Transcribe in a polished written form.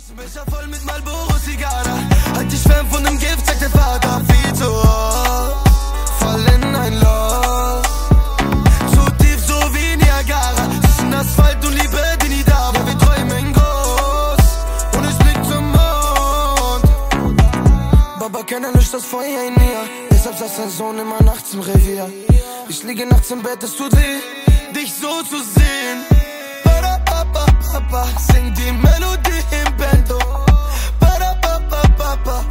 Becher voll mit Marlboro Zigarre. Halt dich fern von dem Gift, sagt der Vater. Viel zu oft, voll in ein Loch. Zu tief, so wie Niagara. Zwischen Asphalt und Liebe, die nie da war. Wir träumen groß und ich blick zum Mond. Baba, keiner löscht das Feuer in mir. Deshalb saß sein Sohn immer nachts im Revier. Ich liege nachts im Bett, es tut weh, dich so zu sehen. Papa, sing die Melodie im Bento.